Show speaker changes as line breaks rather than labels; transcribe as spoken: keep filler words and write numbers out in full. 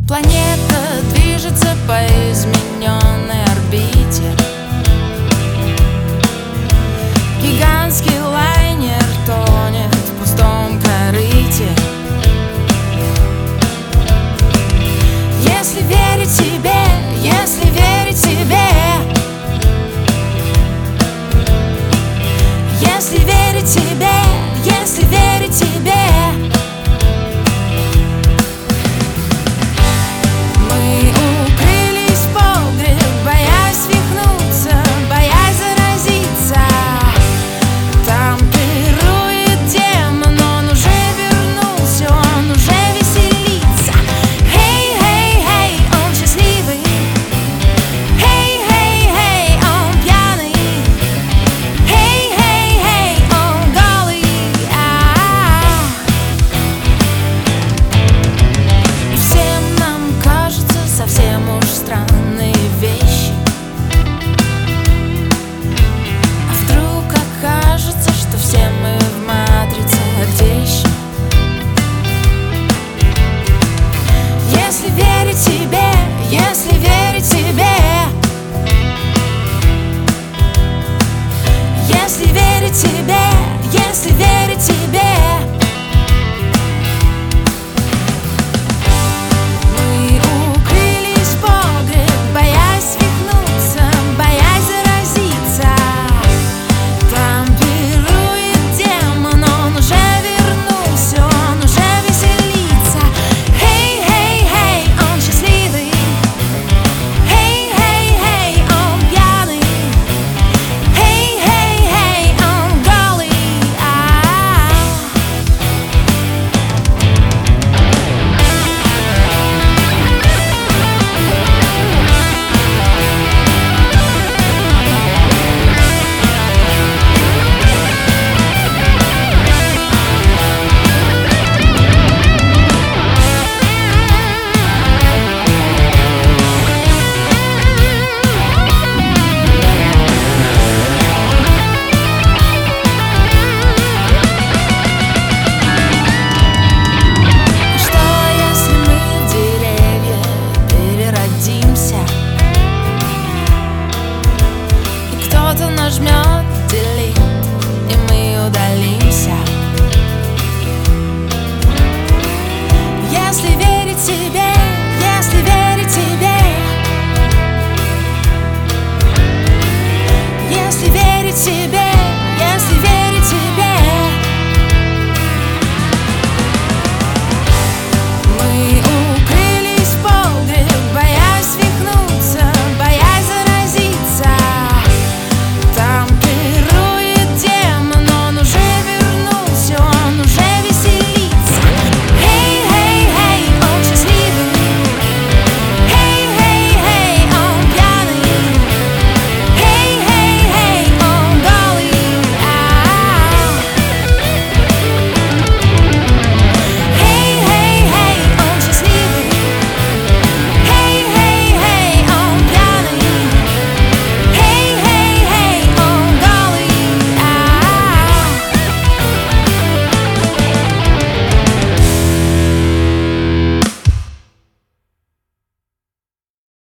Планета движется по измененной орбите. Гигантский лайнер тонет в пустом корыте. Если верить себе, если верить себе, если верить себе, если верить себе, мы укрылись в погреб, боясь свихнуться, боясь заразиться. Там пирует демон, он уже вернулся, он уже веселится. Хей, хей, хей, он счастливый. Хей, хей, хей, он пьяный. Хей, хей, хей, он голый. А-а-а. И всем нам кажется совсем уж странные вещи. А вдруг окажется, что все мы в матрице, а где еще? Если